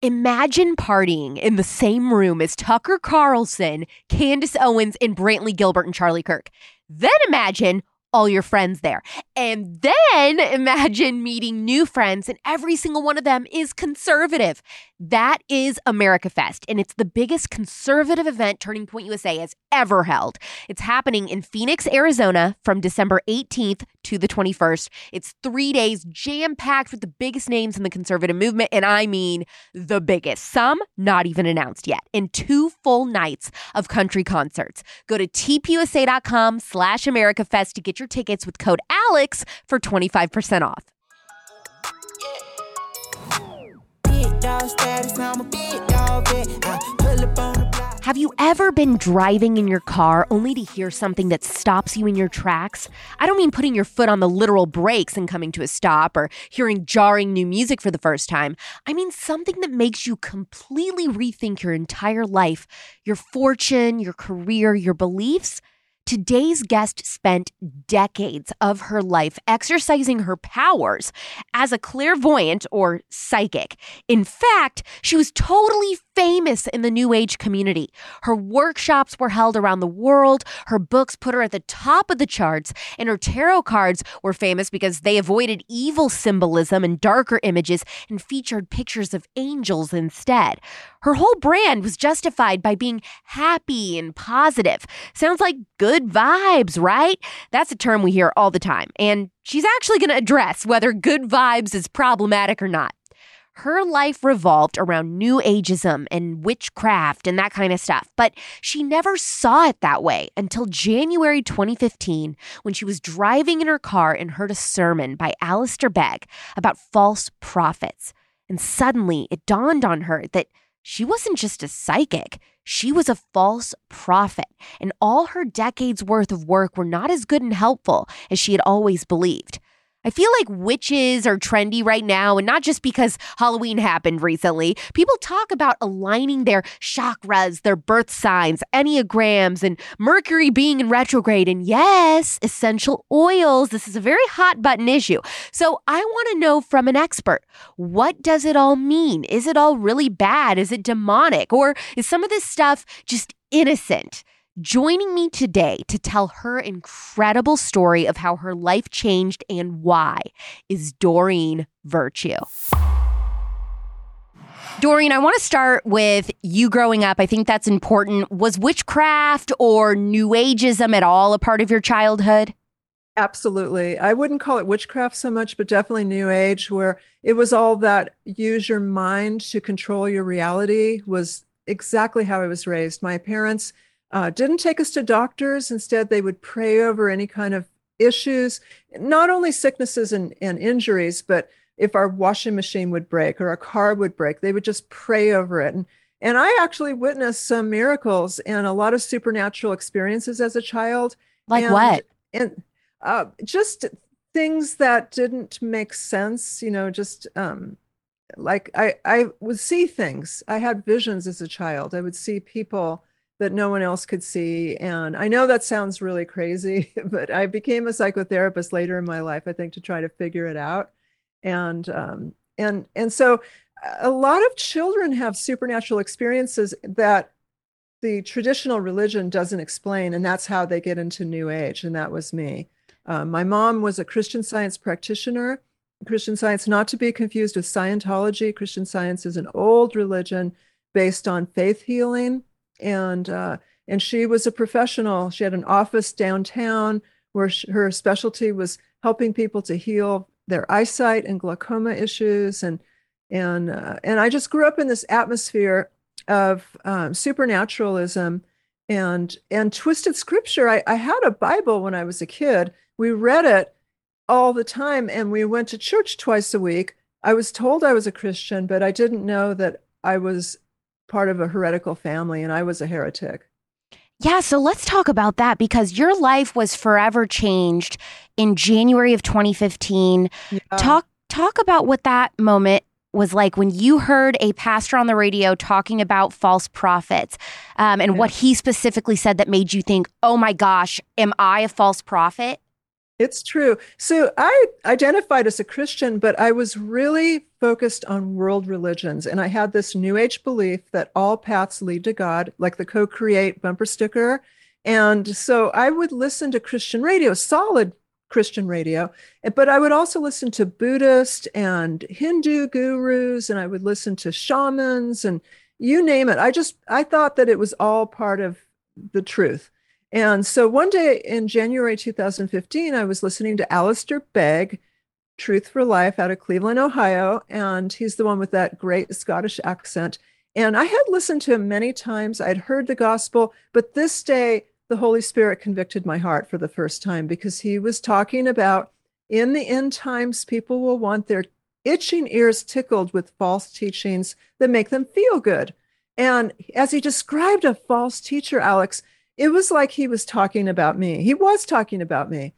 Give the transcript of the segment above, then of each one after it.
Imagine partying in the same room as Tucker Carlson, Candace Owens, and Brantley Gilbert and Charlie Kirk. Then imagine all your friends there. And then imagine meeting new friends, and every single one of them is conservative. That is America Fest, and it's the biggest conservative event Turning Point USA has ever held. It's happening in Phoenix, Arizona from December 18th to the 21st. It's 3 days jam-packed with the biggest names in the conservative movement, and I mean the biggest. Some not even announced yet, and 2 full nights of country concerts. Go to tpusa.com/AmericaFest to get your tickets with code ALEX for 25% off. Have you ever been driving in your car only to hear something that stops you in your tracks? I don't mean putting your foot on the literal brakes and coming to a stop or hearing jarring new music for the first time. I mean something that makes you completely rethink your entire life, your fortune, your career, your beliefs. Today's guest spent decades of her life exercising her powers as a clairvoyant or psychic. In fact, she was totally famous in the New Age community. Her workshops were held around the world, her books put her at the top of the charts, and her tarot cards were famous because they avoided evil symbolism and darker images and featured pictures of angels instead. Her whole brand was justified by being happy and positive. Sounds like good vibes, right? That's a term we hear all the time. And she's actually going to address whether good vibes is problematic or not. Her life revolved around New Ageism and witchcraft and that kind of stuff, but she never saw it that way until January 2015 when she was driving in her car and heard a sermon by Alistair Begg about false prophets. And suddenly it dawned on her that she wasn't just a psychic. She was a false prophet, and all her decades worth of work were not as good and helpful as she had always believed. I feel like witches are trendy right now, and not just because Halloween happened recently. People talk about aligning their chakras, their birth signs, enneagrams, and Mercury being in retrograde. And yes, essential oils. This is a very hot button issue. So I want to know from an expert, what does it all mean? Is it all really bad? Is it demonic? Or is some of this stuff just innocent? Joining me today to tell her incredible story of how her life changed and why is Doreen Virtue. Doreen, I want to start with you growing up. I think that's important. Was witchcraft or New Ageism at all a part of your childhood? Absolutely. I wouldn't call it witchcraft so much, but definitely New Age, where it was all that use your mind to control your reality was exactly how I was raised. My parents didn't take us to doctors. Instead, they would pray over any kind of issues, not only sicknesses and injuries, but if our washing machine would break or our car would break, they would just pray over it. And I actually witnessed some miracles and a lot of supernatural experiences as a child. Like what? And just things that didn't make sense, just like I would see things. I had visions as a child. I would see people that no one else could see. And I know that sounds really crazy, but I became a psychotherapist later in my life, I think, to try to figure it out. And so a lot of children have supernatural experiences that the traditional religion doesn't explain, and that's how they get into New Age. And that was me. My mom was a Christian Science practitioner. Christian Science, not to be confused with Scientology. Christian Science is an old religion based on faith healing. And she was a professional. She had an office downtown where her specialty was helping people to heal their eyesight and glaucoma issues. And I just grew up in this atmosphere of supernaturalism and twisted scripture. I had a Bible when I was a kid. We read it all the time, and we went to church twice a week. I was told I was a Christian, but I didn't know that I was part of a heretical family, and I was a heretic. Yeah, so let's talk about that, because your life was forever changed in January of 2015. Yeah. Talk about what that moment was like when you heard a pastor on the radio talking about false prophets, and what he specifically said that made you think, oh my gosh, am I a false prophet? It's true. So I identified as a Christian, but I was really focused on world religions. And I had this New Age belief that all paths lead to God, like the co-create bumper sticker. And so I would listen to Christian radio, solid Christian radio, but I would also listen to Buddhist and Hindu gurus, and I would listen to shamans and you name it. I thought that it was all part of the truth. And so one day in January 2015, I was listening to Alistair Begg, Truth for Life, out of Cleveland, Ohio. And he's the one with that great Scottish accent. And I had listened to him many times. I'd heard the gospel, but this day, the Holy Spirit convicted my heart for the first time because he was talking about in the end times, people will want their itching ears tickled with false teachings that make them feel good. And as he described a false teacher, Alex, it was like he was talking about me. He was talking about me.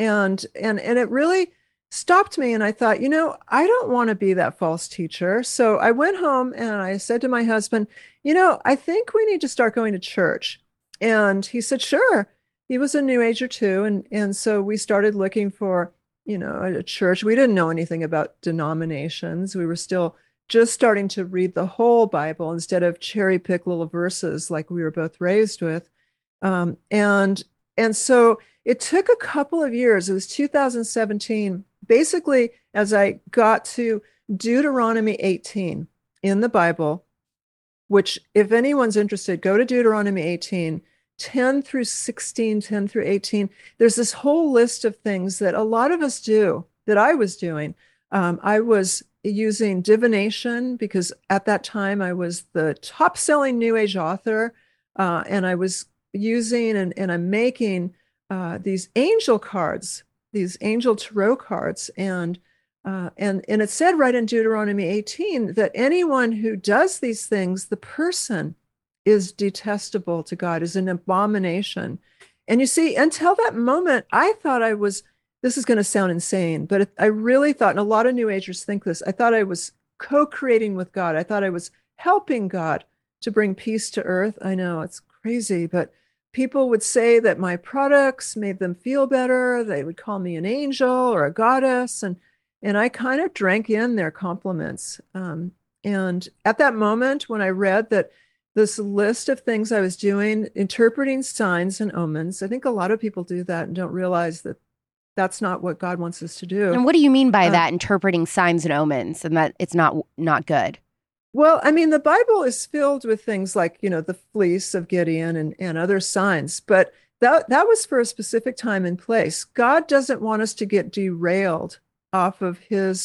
And it really stopped me. And I thought, I don't want to be that false teacher. So I went home and I said to my husband, I think we need to start going to church. And he said, sure. He was a New Ager too. And so we started looking for, a church. We didn't know anything about denominations. We were still just starting to read the whole Bible instead of cherry pick little verses like we were both raised with. Um, and and so it took a couple of years. It was 2017, basically, as I got to Deuteronomy 18 in the Bible, which, if anyone's interested, go to Deuteronomy 18, 10 through 16, 10 through 18. There's this whole list of things that a lot of us do, that I was doing. I was using divination because at that time I was the top-selling New Age author, and I was using and I'm making these angel cards, these angel tarot cards, and it said right in Deuteronomy 18 that anyone who does these things, the person is detestable to God, is an abomination. And you see, until that moment, I thought this is going to sound insane, but I really thought, and a lot of New Agers think this, I thought I was co-creating with God. I thought I was helping God to bring peace to earth. I know it's crazy, but people would say that my products made them feel better. They would call me an angel or a goddess. And I kind of drank in their compliments. And at that moment, when I read that this list of things I was doing, interpreting signs and omens, I think a lot of people do that and don't realize that that's not what God wants us to do. And what do you mean by that, interpreting signs and omens, and that it's not good? Well, I mean, the Bible is filled with things like, the fleece of Gideon and other signs, but that was for a specific time and place. God doesn't want us to get derailed off of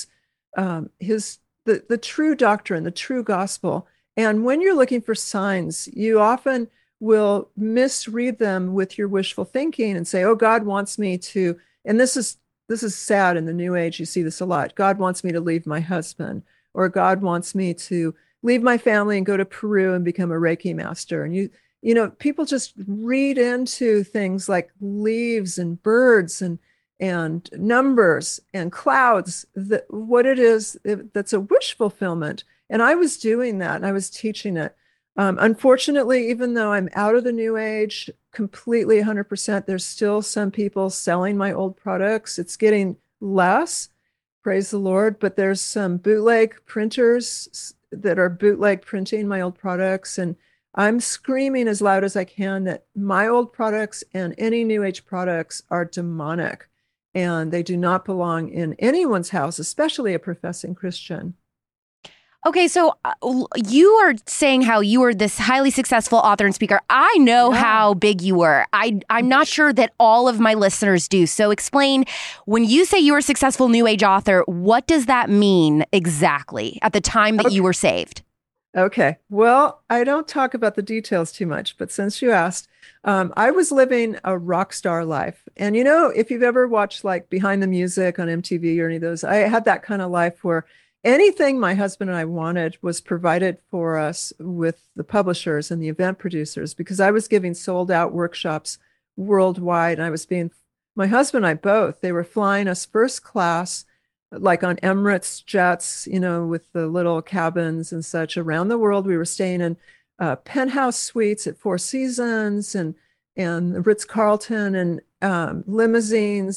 the true doctrine, the true gospel. And when you're looking for signs, you often will misread them with your wishful thinking and say, oh, God wants me to, and this is sad in the New Age. You see this a lot. God wants me to leave my husband, or God wants me to leave my family and go to Peru and become a Reiki master. And people just read into things like leaves and birds and numbers and clouds, what it is that's a wish fulfillment. And I was doing that and I was teaching it. Unfortunately, even though I'm out of the New Age completely 100%, there's still some people selling my old products. It's getting less, praise the Lord, but there's some bootleg printers that are bootleg printing my old products. And I'm screaming as loud as I can that my old products and any New Age products are demonic, and they do not belong in anyone's house, especially a professing Christian. Okay, so you are saying how you were this highly successful author and speaker. I know how big you were. I'm not sure that all of my listeners do. So explain, when you say you were a successful New Age author, what does that mean exactly at the time that you were saved? Okay. Well, I don't talk about the details too much, but since you asked, I was living a rock star life. And if you've ever watched like Behind the Music on MTV or any of those, I had that kind of life where anything my husband and I wanted was provided for us with the publishers and the event producers, because I was giving sold out workshops worldwide. And my husband and I both, they were flying us first class, like on Emirates jets, with the little cabins and such around the world. We were staying in penthouse suites at Four Seasons and the Ritz-Carlton and limousines.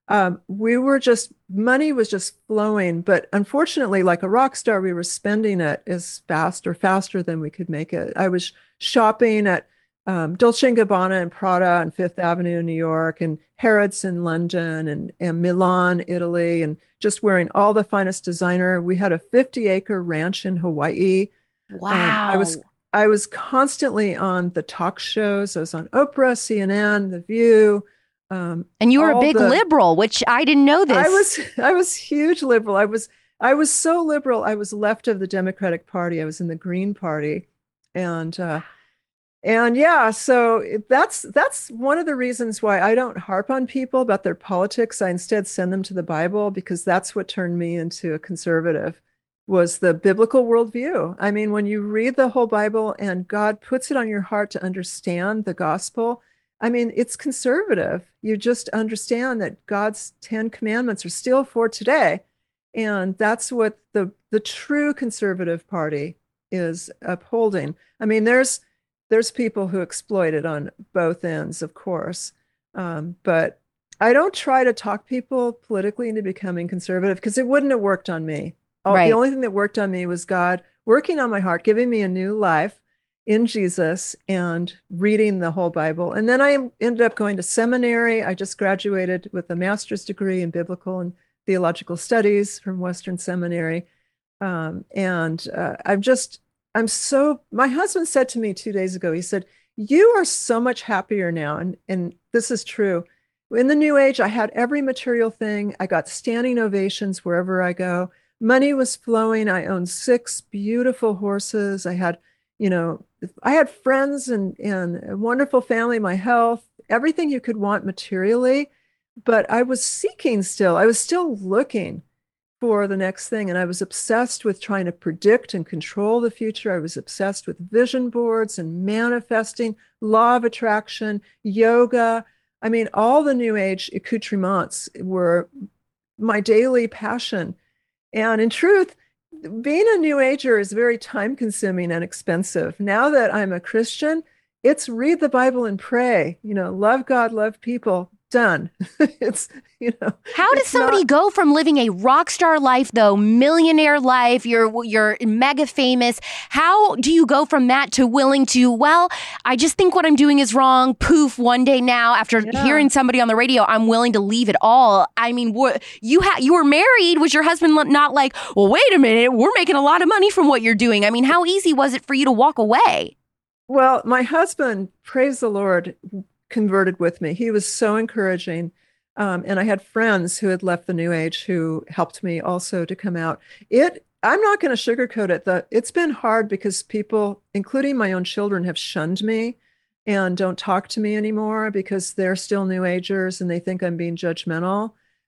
We were just, money was just flowing. But unfortunately, like a rock star, we were spending it as fast or faster than we could make it. I was shopping at Dolce & Gabbana and Prada on Fifth Avenue in New York, and Harrods in London, and Milan, Italy, and just wearing all the finest designer. We had a 50-acre ranch in Hawaii. Um, I Wow. was I was constantly on the talk shows. I was on Oprah, CNN, The View, And you were a all big the liberal, which I didn't know I this. was I was huge liberal. I was so liberal. I was left of the Democratic Party. I was in the Green Party, and yeah. So that's one of the reasons why I don't harp on people about their politics. I instead send them to the Bible, because that's what turned me into a conservative, was the biblical worldview. I mean, when you read the whole Bible and God puts it on your heart to understand the gospel, I mean, it's conservative. You just understand that God's 10 commandments are still for today. And that's what the true conservative party is upholding. I mean, there's people who exploit it on both ends, of course. But I don't try to talk people politically into becoming conservative, because it wouldn't have worked on me. The Right. only thing that worked on me was God working on my heart, giving me a new life in Jesus, and reading the whole Bible. And then I ended up going to seminary. I just graduated with a master's degree in biblical and theological studies from Western Seminary. And my husband said to me 2 days ago, he said, "You are so much happier now." And this is true. In the new age, I had every material thing. I got standing ovations wherever I go. Money was flowing. I owned 6 beautiful horses. I had friends and a wonderful family, my health, everything you could want materially. But I was seeking still. I was still looking for the next thing. And I was obsessed with trying to predict and control the future. I was obsessed with vision boards and manifesting, law of attraction, yoga. I mean, all the new age accoutrements were my daily passion. And in truth, being a new ager is very time consuming and expensive. Now that I'm a Christian, it's read the Bible and pray, love God, love people, done. it's, How does it's somebody not. go from living a rock star life, though, millionaire life, you're mega famous? How do you go from that to willing to, well, I just think what I'm doing is wrong. Poof, one day now, after Yeah. hearing somebody on the radio, I'm willing to leave it all. I mean, you were married. Was your husband not like, well, wait a minute, we're making a lot of money from what you're doing? I mean, how easy was it for you to walk away? Well, my husband, praise the Lord, converted with me. He was so encouraging. And I had friends who had left the New Age who helped me also to come out. I'm not going to sugarcoat it. It's been hard because people, including my own children, have shunned me and don't talk to me anymore because they're still New Agers and they think I'm being judgmental.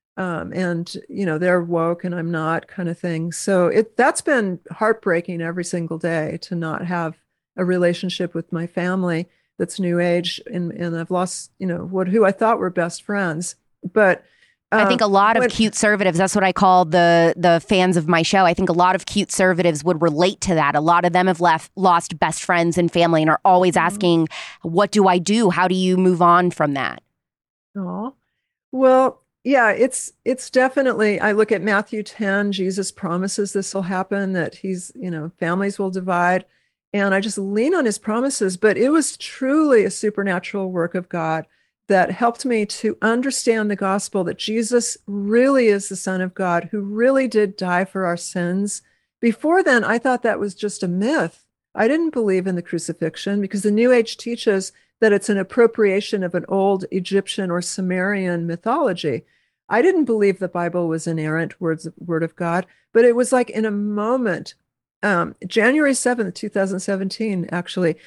And they're woke and I'm not, kind of thing. So that's been heartbreaking every single day, to not have a relationship with my family that's New Age, and I've lost, who I thought were best friends. But I think a lot of when cute conservatives, that's what I call the fans of my show. I think a lot of cute conservatives would relate to that. A lot of them have lost best friends and family and are always asking, what do I do? How do you move on from that? Oh, well, yeah, it's definitely. I look at Matthew 10. Jesus promises this will happen, that families will divide, and I just lean on his promises. But it was truly a supernatural work of God that helped me to understand the gospel, that Jesus really is the Son of God who really did die for our sins. Before then, I thought that was just a myth. I didn't believe in the crucifixion, because the New Age teaches that it's an appropriation of an old Egyptian or Sumerian mythology. I didn't believe the Bible was inerrant word of God, but it was like in a moment. January 7th, 2017, actually,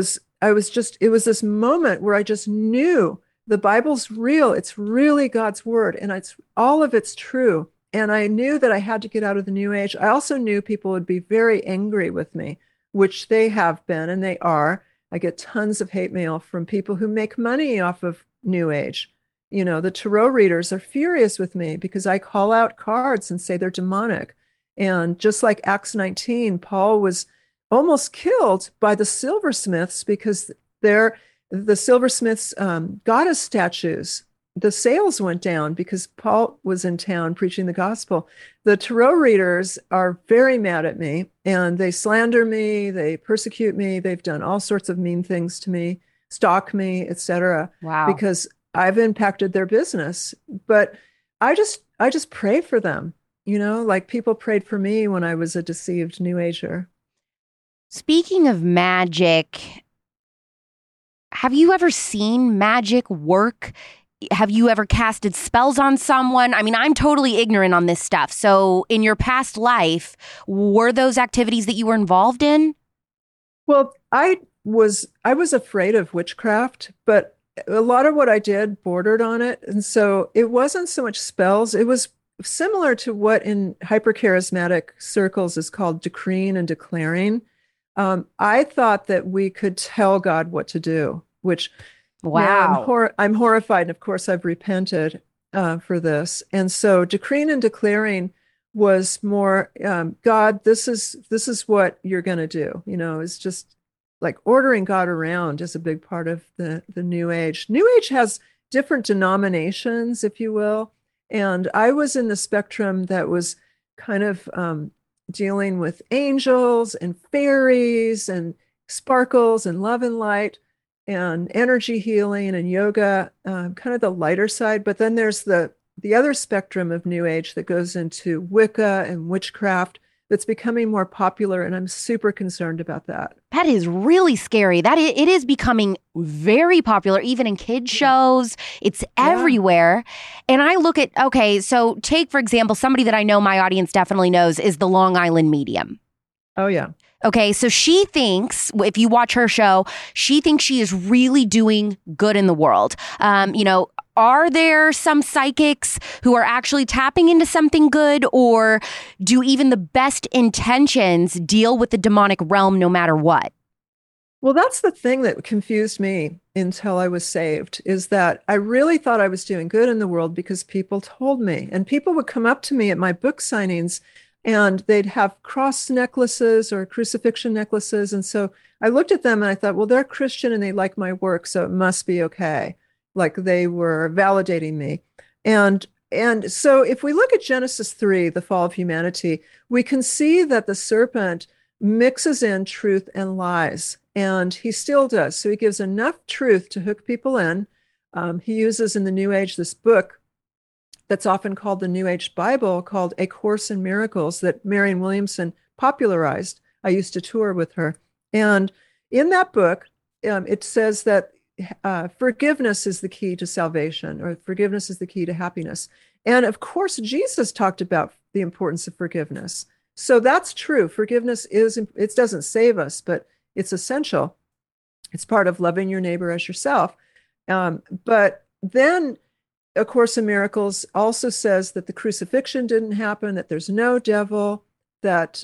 it was this moment where I just knew the Bible's real. It's really God's word, and all of it's true. And I knew that I had to get out of the New Age. I also knew people would be very angry with me, which they have been, and they are. I get tons of hate mail from people who make money off of New Age. The tarot readers are furious with me because I call out cards and say they're demonic. And just like Acts 19, Paul was almost killed by the silversmiths because the silversmiths goddess statues the sales went down because Paul was in town preaching the gospel. The tarot readers are very mad at me and they slander me, they persecute me, they've done all sorts of mean things to me, stalk me, etc., Wow. because I've impacted their business. But I just pray for them, like people prayed for me when I was a deceived New Ager. Speaking of magic, have you ever seen magic work? Have you ever casted spells on someone? I mean, I'm totally ignorant on this stuff. So, in your past life, were those activities that you were involved in? Well, I was afraid of witchcraft, but a lot of what I did bordered on it. And so it wasn't so much spells. It was similar to what in hypercharismatic circles is called decreeing and declaring. I thought that we could tell God what to do, which now Wow. I'm horrified. And of course, I've repented for this. And so decreeing and declaring was more, God, this is what you're going to do. It's just like ordering God around is a big part of the New Age. New Age has different denominations, if you will. And I was in the spectrum that was kind of dealing with angels and fairies and sparkles and love and light and energy healing and yoga, kind of the lighter side. But then there's the other spectrum of New Age that goes into Wicca and witchcraft that's becoming more popular, and I'm super concerned about that. That is really scary. It is becoming very popular, even in kids shows. It's Yeah. everywhere. And I look at, okay, so take, for example, somebody that I know my audience definitely knows is the Long Island Medium. Oh, yeah. Okay, so she thinks, if you watch her show, she thinks she is really doing good in the world. Are there some psychics who are actually tapping into something good, or do even the best intentions deal with the demonic realm no matter what? Well, that's the thing that confused me until I was saved, is that I really thought I was doing good in the world because people told me. And people would come up to me at my book signings and they'd have cross necklaces or crucifixion necklaces. And so I looked at them and I thought, well, they're Christian and they like my work, so it must be okay. Like they were validating me. And so if we look at Genesis 3, the fall of humanity, we can see that the serpent mixes in truth and lies, and he still does. So he gives enough truth to hook people in. He uses in the New Age this book that's often called the New Age Bible, called A Course in Miracles, that Marianne Williamson popularized. I used to tour with her. And in that book, it says that forgiveness is the key to salvation, or forgiveness is the key to happiness. And of course, Jesus talked about the importance of forgiveness. So that's true. Forgiveness it doesn't save us, but it's essential. It's part of loving your neighbor as yourself. But then A Course in Miracles also says that the crucifixion didn't happen, that there's no devil, that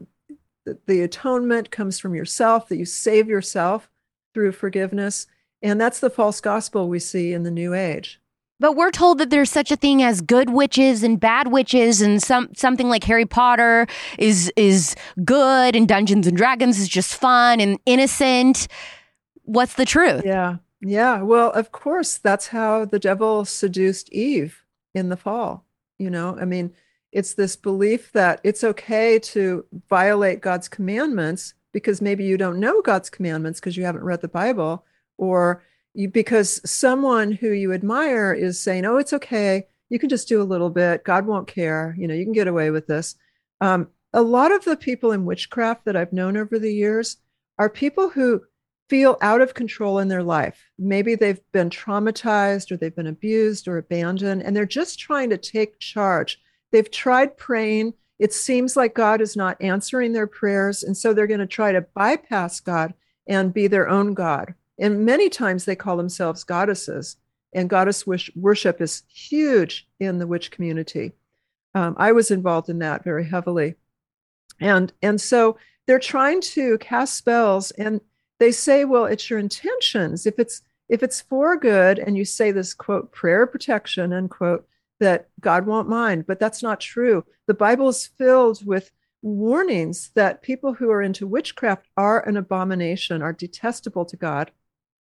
the atonement comes from yourself, that you save yourself through forgiveness. And that's the false gospel we see in the New Age. But we're told that there's such a thing as good witches and bad witches, and something like Harry Potter is good and Dungeons and Dragons is just fun and innocent. What's the truth? Yeah. Yeah. Well, of course, that's how the devil seduced Eve in the fall. I mean, it's this belief that it's okay to violate God's commandments because maybe you don't know God's commandments because you haven't read the Bible, or because someone who you admire is saying, oh, it's okay. You can just do a little bit. God won't care. You can get away with this. A lot of the people in witchcraft that I've known over the years are people who feel out of control in their life. Maybe they've been traumatized or they've been abused or abandoned, and they're just trying to take charge. They've tried praying. It seems like God is not answering their prayers. And so they're going to try to bypass God and be their own God. And many times they call themselves goddesses, and goddess worship is huge in the witch community. I was involved in that very heavily. And so they're trying to cast spells, and they say, well, it's your intentions. If it's for good, and you say this, quote, prayer protection, unquote, that God won't mind, but that's not true. The Bible is filled with warnings that people who are into witchcraft are an abomination, are detestable to God.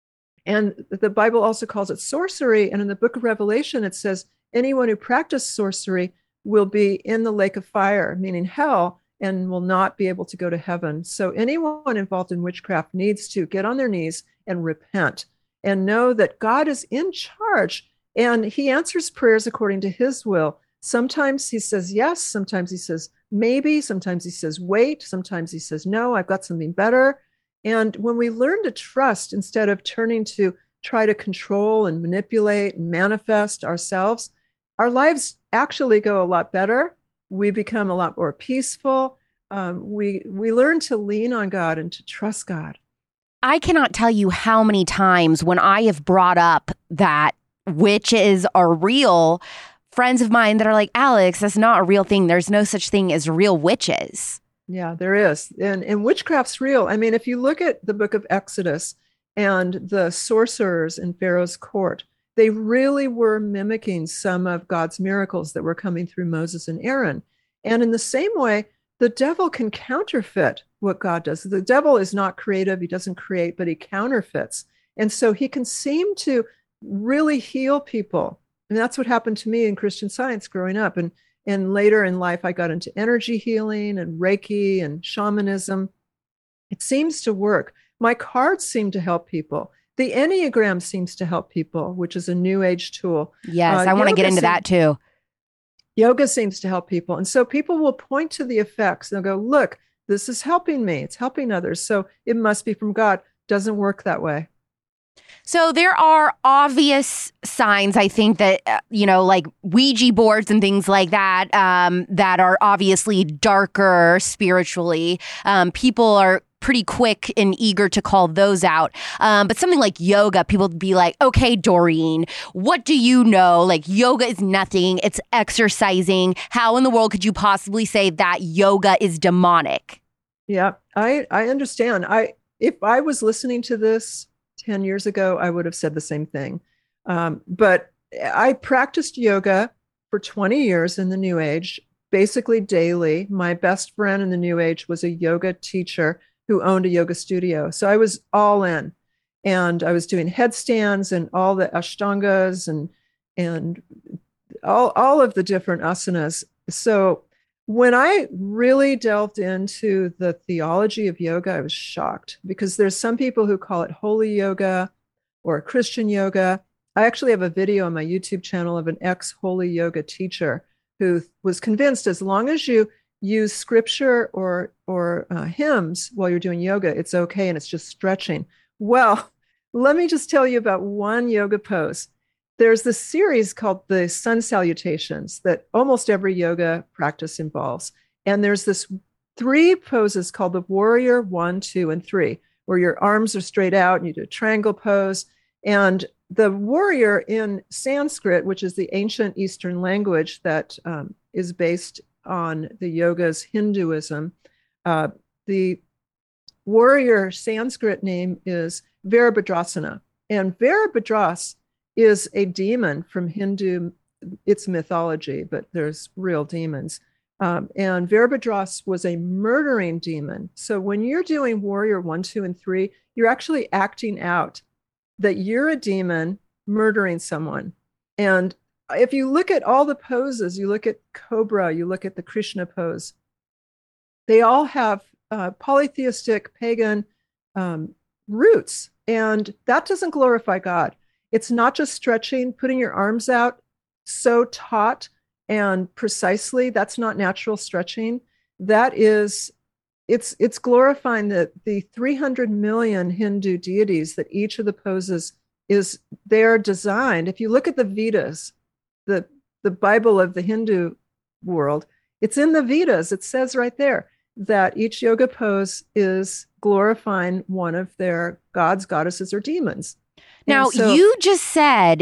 And the Bible also calls it sorcery. And in the book of Revelation, it says anyone who practiced sorcery will be in the lake of fire, meaning hell, and will not be able to go to heaven. So anyone involved in witchcraft needs to get on their knees and repent and know that God is in charge and he answers prayers according to his will. Sometimes he says yes, sometimes he says maybe, sometimes he says wait, sometimes he says no, I've got something better. And when we learn to trust instead of turning to try to control and manipulate and manifest ourselves, our lives actually go a lot better. We become a lot more peaceful. We learn to lean on God and to trust God. I cannot tell you how many times when I have brought up that witches are real, friends of mine that are like, Alex, that's not a real thing. There's no such thing as real witches. Yeah, there is. And witchcraft's real. I mean, if you look at the book of Exodus and the sorcerers in Pharaoh's court, they really were mimicking some of God's miracles that were coming through Moses and Aaron. And in the same way, the devil can counterfeit what God does. The devil is not creative. He doesn't create, but he counterfeits. And so he can seem to really heal people. And that's what happened to me in Christian Science growing up. And later in life, I got into energy healing and Reiki and shamanism. It seems to work. My cards seem to help people. The Enneagram seems to help people, which is a new age tool. Yes, I want to get into that too. Yoga seems to help people. And so people will point to the effects. They'll go, look, this is helping me. It's helping others. So it must be from God. Doesn't work that way. So there are obvious signs, I think, that, like Ouija boards and things like that, that are obviously darker spiritually. People are pretty quick and eager to call those out. But something like yoga, people be like, okay, Doreen, what do you know? Like yoga is nothing. It's exercising. How in the world could you possibly say that yoga is demonic? Yeah, I understand. If I was listening to this 10 years ago, I would have said the same thing. But I practiced yoga for 20 years in the New Age, basically daily. My best friend in the New Age was a yoga teacher who owned a yoga studio. So I was all in, and I was doing headstands and all the ashtangas and all of the different asanas. So when I really delved into the theology of yoga, I was shocked because there's some people who call it holy yoga or Christian yoga. I actually have a video on my YouTube channel of an ex-holy yoga teacher who was convinced as long as you use scripture or hymns while you're doing yoga, it's okay and it's just stretching. Well, let me just tell you about one yoga pose. There's this series called the Sun Salutations that almost every yoga practice involves. And there's this 3 poses called the Warrior 1, 2, and 3, where your arms are straight out and you do a triangle pose. And the warrior in Sanskrit, which is the ancient Eastern language that is based on the yoga's Hinduism, the warrior Sanskrit name is Virabhadrasana. And Virabhadras is a demon from Hindu, it's mythology, but there's real demons. And Virabhadras was a murdering demon. So when you're doing Warrior 1, 2, and 3, you're actually acting out that you're a demon murdering someone. And if you look at all the poses, you look at Cobra, you look at the Krishna pose, they all have polytheistic pagan roots. And that doesn't glorify God. It's not just stretching, putting your arms out so taut and precisely. That's not natural stretching. That is, it's glorifying the 300 million Hindu deities that each of the poses is, they're designed. If you look at the Vedas, the Bible of the Hindu world, it's in the Vedas. It says right there that each yoga pose is glorifying one of their gods, goddesses, or demons. Now, you just said,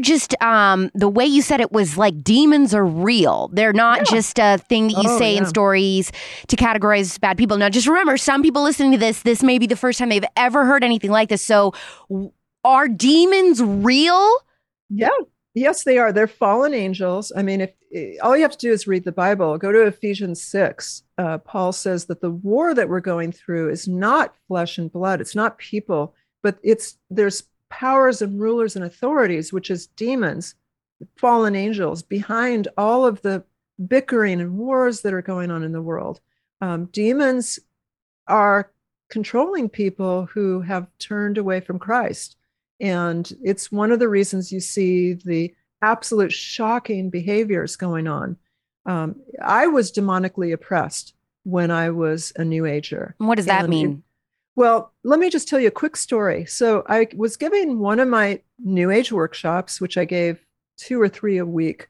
the way you said it was like demons are real. They're not just a thing that you say in stories to categorize bad people. Now, just remember, some people listening to this may be the first time they've ever heard anything like this. So are demons real? Yeah. Yes, they are. They're fallen angels. I mean, if all you have to do is read the Bible, go to Ephesians 6. Paul says that the war that we're going through is not flesh and blood. It's not people, but there's powers and rulers and authorities, which is demons, fallen angels, behind all of the bickering and wars that are going on in the world. Demons are controlling people who have turned away from Christ. And it's one of the reasons you see the absolute shocking behaviors going on. I was demonically oppressed when I was a New Ager. What does that mean? Well, let me just tell you a quick story. So I was giving one of my New Age workshops, which I gave 2 or 3 a week.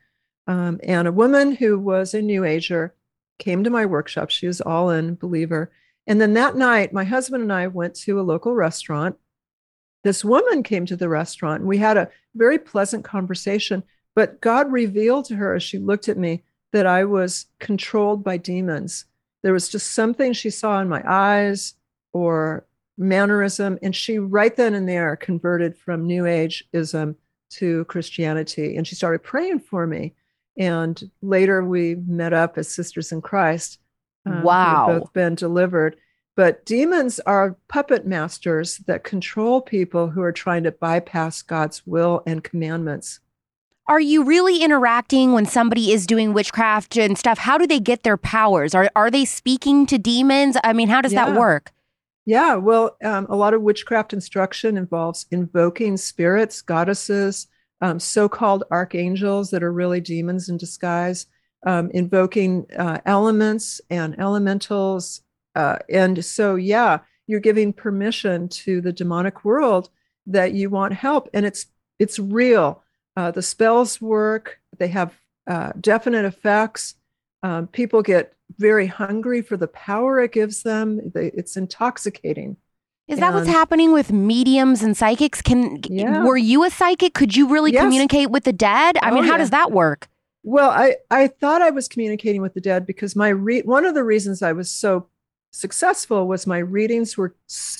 And a woman who was a New Ager came to my workshop. She was all in believer. And then that night, my husband and I went to a local restaurant. This woman came to the restaurant, and we had a very pleasant conversation. But God revealed to her as she looked at me that I was controlled by demons. There was just something she saw in my eyes or mannerism. And she right then and there converted from New Ageism to Christianity. And she started praying for me. And later we met up as sisters in Christ. Wow. We've both been delivered. But demons are puppet masters that control people who are trying to bypass God's will and commandments. Are you really interacting when somebody is doing witchcraft and stuff? How do they get their powers? Are they speaking to demons? I mean, how does that work? Yeah, well, a lot of witchcraft instruction involves invoking spirits, goddesses, so-called archangels that are really demons in disguise, invoking elements and elementals. And so, yeah, you're giving permission to the demonic world that you want help. And it's real. The spells work. They have definite effects. People get very hungry for the power it gives them. It's intoxicating. Is that what's happening with mediums and psychics? Were you a psychic? Could you really communicate with the dead? I mean, how does that work? Well, I thought I was communicating with the dead because one of the reasons I was so successful was my readings were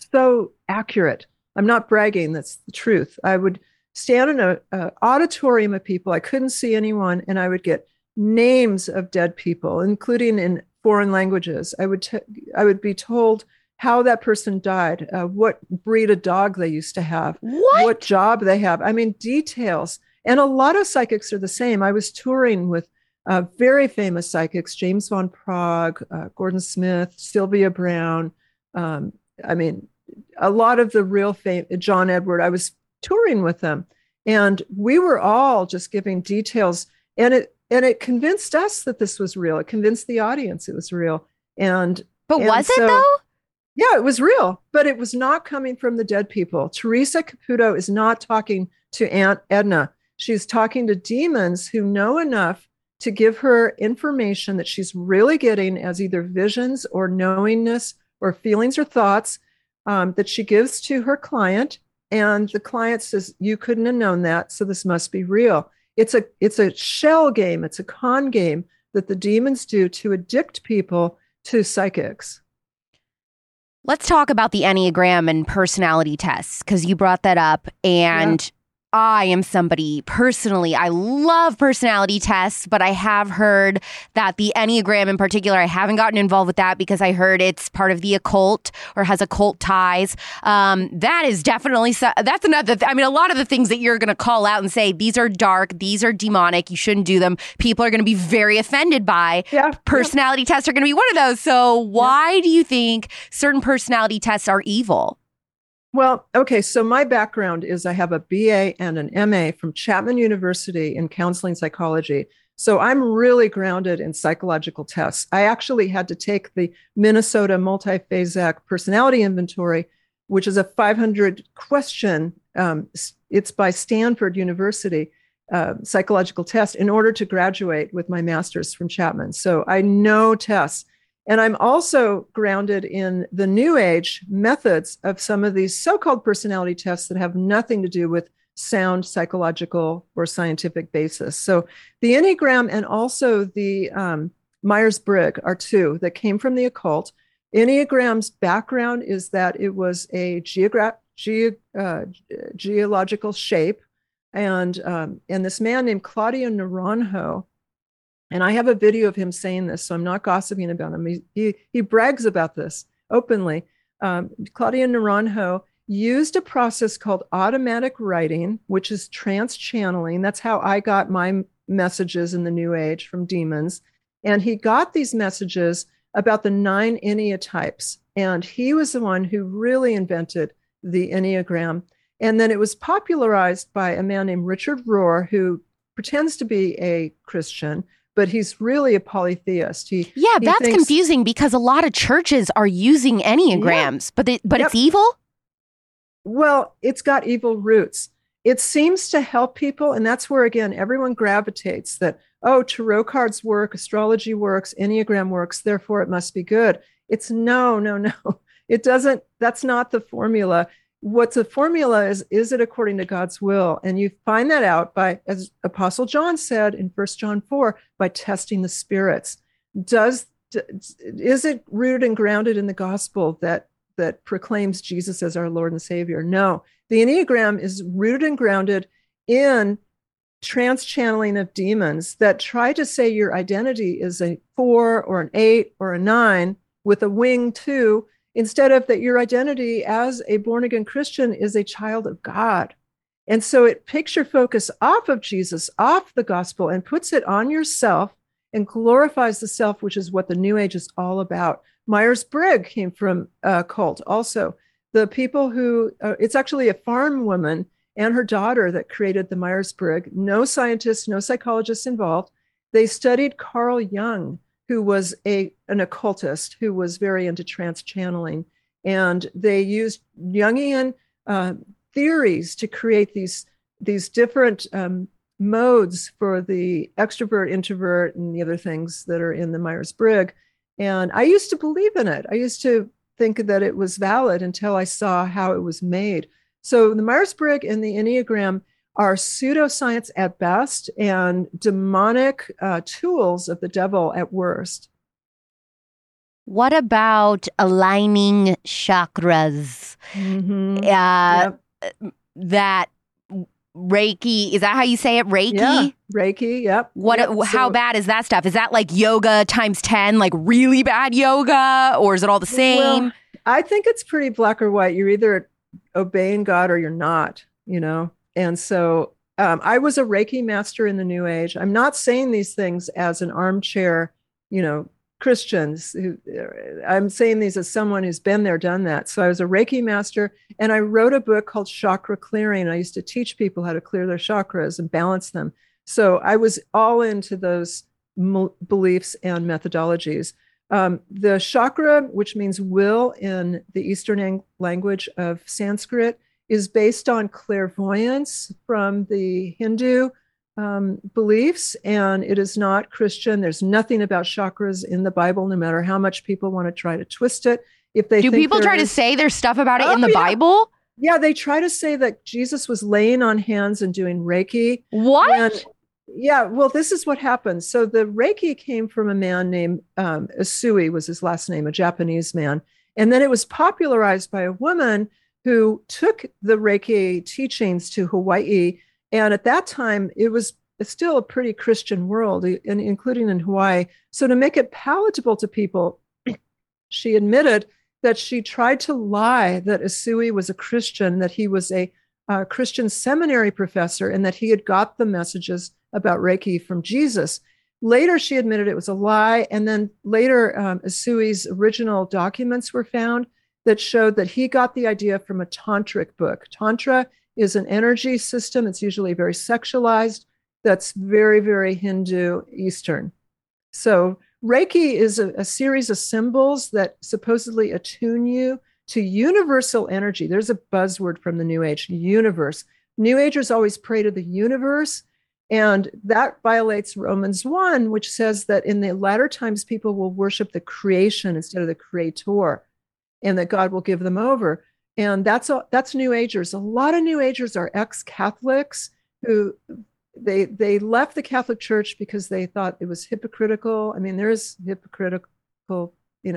so accurate. I'm not bragging. That's the truth. I would stand in an auditorium of people. I couldn't see anyone, and I would get names of dead people, including in foreign languages. I would be told how that person died, what breed of dog they used to have, what job they have. I mean, details. And a lot of psychics are the same. I was touring with very famous psychics, James von Prague, Gordon Smith, Sylvia Brown. I mean, a lot of the real John Edward, I was touring with them. And we were all just giving details. And it convinced us that this was real. It convinced the audience it was real. But was it though? Yeah, it was real, but it was not coming from the dead people. Teresa Caputo is not talking to Aunt Edna. She's talking to demons who know enough to give her information that she's really getting as either visions or knowingness or feelings or thoughts that she gives to her client. And the client says, you couldn't have known that, so this must be real. It's a shell game. It's a con game that the demons do to addict people to psychics. Let's talk about the Enneagram and personality tests, because you brought that up. And I am somebody personally, I love personality tests, but I have heard that the Enneagram in particular, I haven't gotten involved with that because I heard it's part of the occult or has occult ties. That is definitely, that's another, I mean, a lot of the things that you're going to call out and say, these are dark, these are demonic, you shouldn't do them. People are going to be very offended by. Personality tests are going to be one of those. So why do you think certain personality tests are evil? Well, okay, so my background is I have a BA and an MA from Chapman University in counseling psychology. So I'm really grounded in psychological tests. I actually had to take the Minnesota Multiphasic Personality Inventory, which is a 500 question. It's by Stanford University psychological test in order to graduate with my master's from Chapman. So I know tests. And I'm also grounded in the New Age methods of some of these so-called personality tests that have nothing to do with sound psychological or scientific basis. So the Enneagram and also the Myers-Briggs are two that came from the occult. Enneagram's background is that it was a geological shape. And this man named Claudio Naranjo, and I have a video of him saying this, so I'm not gossiping about him. He brags about this openly. Claudio Naranjo used a process called automatic writing, which is trance channeling. That's how I got my messages in the New Age from demons. And he got these messages about the 9 Enneatypes. And he was the one who really invented the Enneagram. And then it was popularized by a man named Richard Rohr, who pretends to be a Christian, but he's really a polytheist. He that's thinks, confusing because a lot of churches are using Enneagrams, but it's evil? Well, it's got evil roots. It seems to help people. And that's where, again, everyone gravitates that, oh, tarot cards work, astrology works, Enneagram works, therefore it must be good. It's no. It doesn't. That's not the formula. What's a formula is it according to God's will? And you find that out by, as Apostle John said in 1 John 4, by testing the spirits. Is it rooted and grounded in the gospel that proclaims Jesus as our Lord and Savior? No. The Enneagram is rooted and grounded in trance channeling of demons that try to say your identity is a 4 or an 8 or a 9 with a wing 2, instead of that your identity as a born-again Christian is a child of God. And so it takes your focus off of Jesus, off the gospel, and puts it on yourself and glorifies the self, which is what the New Age is all about. Myers-Briggs came from a cult also. The people who, it's actually a farm woman and her daughter that created the Myers-Briggs. No scientists, no psychologists involved. They studied Carl Jung, who was an occultist who was very into trance channeling. And they used Jungian theories to create these different modes for the extrovert, introvert, and the other things that are in the Myers-Briggs. And I used to believe in it. I used to think that it was valid until I saw how it was made. So the Myers-Briggs and the Enneagram are pseudoscience at best and demonic tools of the devil at worst. What about aligning chakras? Mm-hmm. That Reiki, is that how you say it? Reiki? Yeah, Reiki, yep. How bad is that stuff? Is that like yoga times 10, like really bad yoga, or is it all the same? Well, I think it's pretty black or white. You're either obeying God or you're not, And so I was a Reiki master in the New Age. I'm not saying these things as an armchair, Christians. I'm saying these as someone who's been there, done that. So I was a Reiki master, and I wrote a book called Chakra Clearing. I used to teach people how to clear their chakras and balance them. So I was all into those beliefs and methodologies. The chakra, which means will in the Eastern language of Sanskrit, is based on clairvoyance from the Hindu beliefs, and it is not Christian. There's nothing about chakras in the Bible, no matter how much people want to try to twist it. If they do people try to say there's stuff about it in the Bible? Yeah, they try to say that Jesus was laying on hands and doing Reiki. What? Well, this is what happened. So the Reiki came from a man named Usui, was his last name, a Japanese man. And then it was popularized by a woman who took the Reiki teachings to Hawaii. And at that time, it was still a pretty Christian world, including in Hawaii. So to make it palatable to people, she admitted that she tried to lie that Usui was a Christian, that he was a Christian seminary professor, and that he had got the messages about Reiki from Jesus. Later, she admitted it was a lie. And then later, Usui's original documents were found that showed that he got the idea from a tantric book. Tantra is an energy system. It's usually very sexualized. That's very, very Hindu Eastern. So Reiki is a series of symbols that supposedly attune you to universal energy. There's a buzzword from the New Age, universe. New Agers always pray to the universe. And that violates Romans 1, which says that in the latter times, people will worship the creation instead of the creator, and that God will give them over. And that's New Agers. A lot of New Agers are ex-Catholics who they left the Catholic Church because they thought it was hypocritical. I mean, there's hypocritical,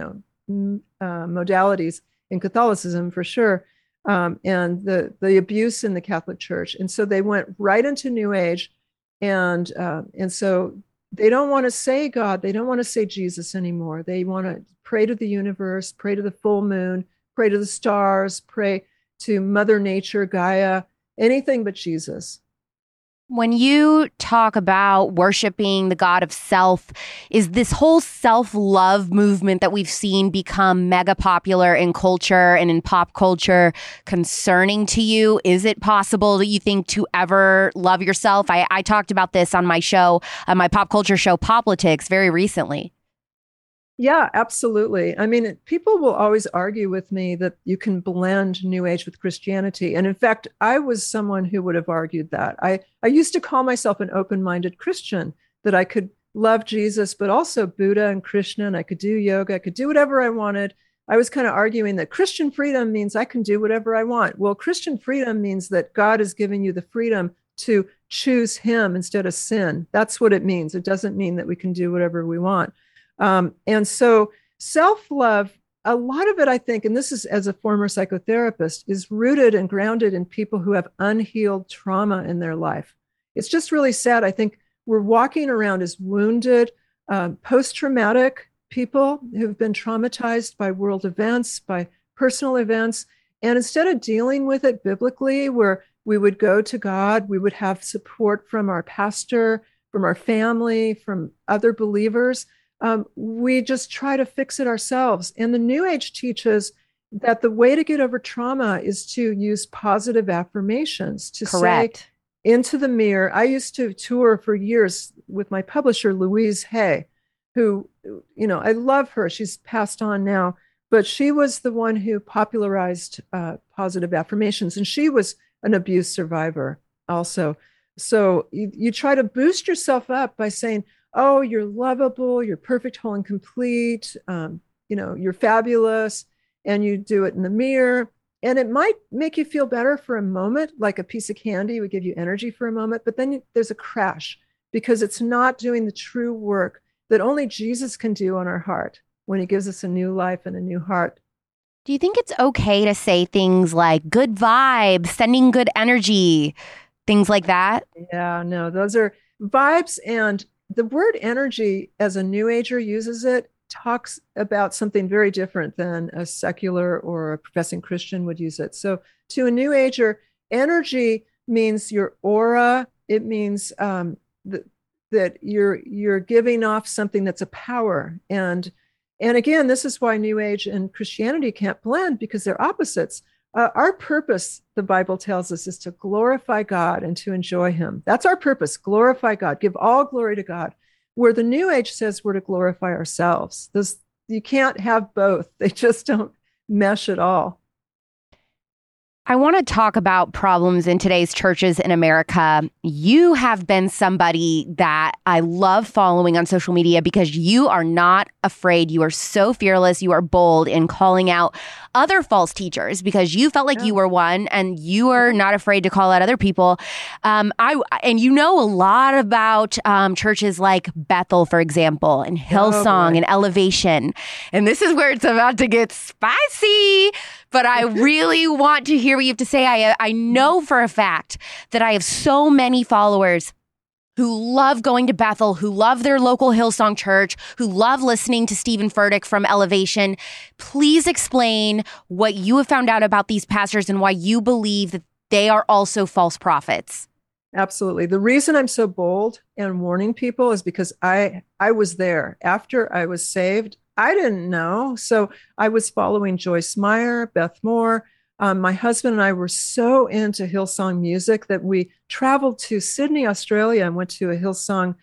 modalities in Catholicism for sure, and the abuse in the Catholic Church. And so they went right into New Age, and so they don't want to say God. They don't want to say Jesus anymore. They want to pray to the universe, pray to the full moon, pray to the stars, pray to Mother Nature, Gaia, anything but Jesus. When you talk about worshiping the God of self, is this whole self-love movement that we've seen become mega popular in culture and in pop culture concerning to you? Is it possible that you think to ever love yourself? I talked about this on my show, my pop culture show, Poplitics, very recently. Yeah, absolutely. I mean, people will always argue with me that you can blend New Age with Christianity. And in fact, I was someone who would have argued that. I used to call myself an open-minded Christian, that I could love Jesus, but also Buddha and Krishna, and I could do yoga, I could do whatever I wanted. I was kind of arguing that Christian freedom means I can do whatever I want. Well, Christian freedom means that God is giving you the freedom to choose him instead of sin. That's what it means. It doesn't mean that we can do whatever we want. And so self-love, a lot of it, I think, and this is as a former psychotherapist, is rooted and grounded in people who have unhealed trauma in their life. It's just really sad. I think we're walking around as wounded, post-traumatic people who've been traumatized by world events, by personal events. And instead of dealing with it biblically, where we would go to God, we would have support from our pastor, from our family, from other believers. We just try to fix it ourselves. And the New Age teaches that the way to get over trauma is to use positive affirmations, to Correct. say into the mirror. I used to tour for years with my publisher, Louise Hay, who, I love her. She's passed on now, but she was the one who popularized positive affirmations. And she was an abuse survivor also. So you try to boost yourself up by saying, oh, you're lovable, you're perfect, whole, and complete, you're fabulous, and you do it in the mirror. And it might make you feel better for a moment, like a piece of candy would give you energy for a moment, but then there's a crash because it's not doing the true work that only Jesus can do on our heart when he gives us a new life and a new heart. Do you think it's okay to say things like good vibes, sending good energy, things like that? Yeah, no, those are vibes. And the word energy, as a New Ager uses it, talks about something very different than a secular or a professing Christian would use it. So to a New Ager, energy means your aura. It means that you're giving off something that's a power. And again, this is why New Age and Christianity can't blend, because they're opposites. Our purpose, the Bible tells us, is to glorify God and to enjoy him. That's our purpose, glorify God, give all glory to God. Where the New Age says we're to glorify ourselves. You can't have both. They just don't mesh at all. I want to talk about problems in today's churches in America. You have been somebody that I love following on social media because you are not afraid. You are so fearless. You are bold in calling out other false teachers because you felt like you were one and you are not afraid to call out other people. And you know a lot about churches like Bethel, for example, and Hillsong and Elevation. And this is where it's about to get spicy. But I really want to hear what you have to say. I know for a fact that I have so many followers who love going to Bethel, who love their local Hillsong church, who love listening to Stephen Furtick from Elevation. Please explain what you have found out about these pastors and why you believe that they are also false prophets. Absolutely. The reason I'm so bold and warning people is because I was there. After I was saved, I didn't know. So I was following Joyce Meyer, Beth Moore. My husband and I were so into Hillsong music that we traveled to Sydney, Australia, and went to a Hillsong